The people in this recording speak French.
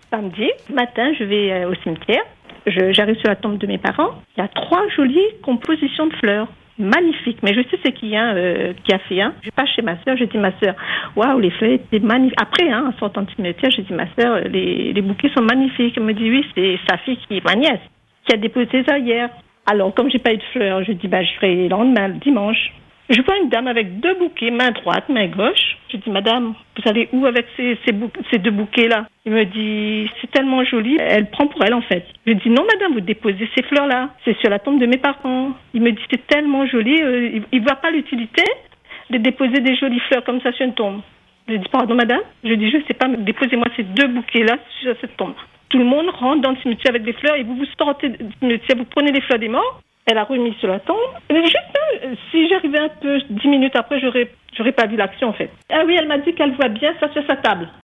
Samedi matin, je vais au cimetière. J'arrive sur la tombe de mes parents. Il y a 3 jolies compositions de fleurs. Magnifique, mais je sais c'est qui a fait. Je passe chez ma sœur, je dis ma sœur, waouh, les fleurs étaient magnifiques. Après, en sortant du cimetière, je dis ma sœur, les bouquets sont magnifiques. Elle me dit oui, c'est sa fille ma nièce, qui a déposé ça hier. Alors, comme j'ai pas eu de fleurs, je dis je ferai le lendemain, le dimanche. Je vois une dame avec 2 bouquets, main droite, main gauche. Je dis, madame, vous allez où avec ces 2 bouquets-là? Il me dit, c'est tellement joli, elle prend pour elle en fait. Je dis, non madame, vous déposez ces fleurs-là, c'est sur la tombe de mes parents. Il me dit, c'est tellement joli, il voit pas l'utilité de déposer des jolies fleurs comme ça sur une tombe. Je dis, pardon madame, je dis, je sais pas, mais déposez-moi ces 2 bouquets-là sur cette tombe. Tout le monde rentre dans le cimetière avec des fleurs et vous sortez du cimetière, vous prenez les fleurs des morts. Elle a remis sur la tombe. Juste, si j'arrivais un peu 10 minutes après, j'aurais pas vu l'action en fait. Ah oui, elle m'a dit qu'elle voit bien ça sur sa table.